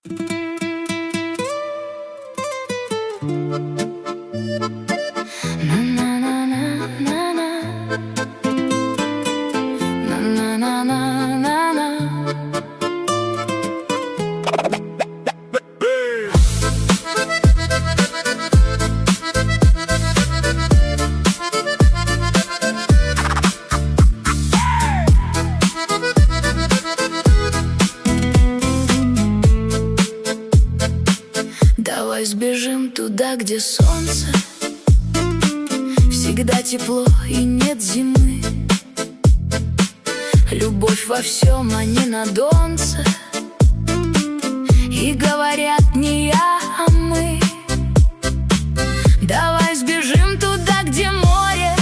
Давай сбежим туда, где солнце, всегда тепло и нет зимы. Любовь во всем, а не на донце. И говорят не я, а мы. Давай сбежим туда, где море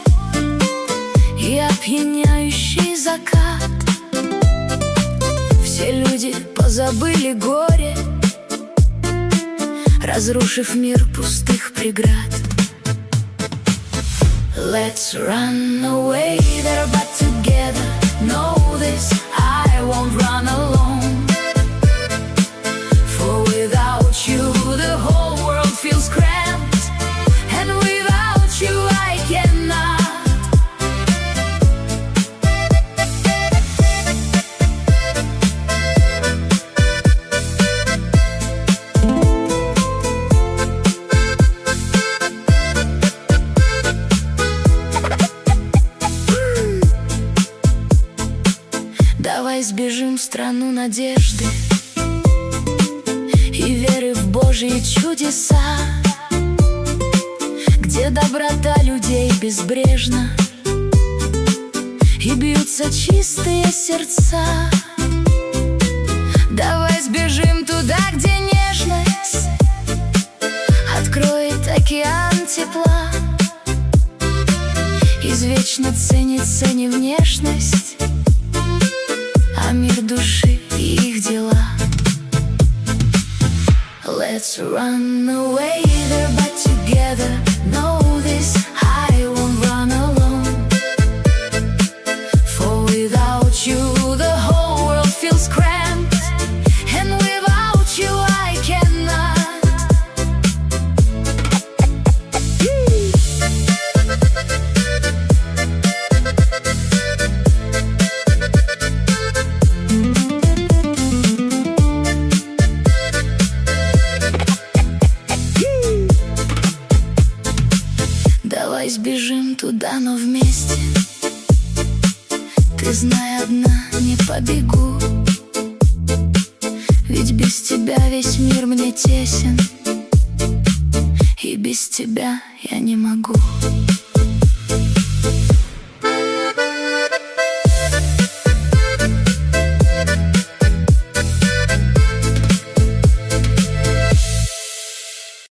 и опьяняющий закат. Все люди позабыли горе, разрушив мир пустых преград. Let's run away there, but together. Know this, I won't run alone. For without you the whole world feels cramped, and without you I cannot. Давай сбежим в страну надежды и веры в Божьи чудеса, где доброта людей безбрежна и бьются чистые сердца. Давай сбежим туда, где нежность откроет океан тепла. Извечно ценится не внешность, а мир души и их дела. Let's run away there, but together. Know this, I won't run alone. For without you the whole world feels cramped, and without you I cannot. Давай сбежим туда, но вместе. Ты знай, одна не побегу, ведь без тебя весь мир мне тесен, и без тебя я не могу.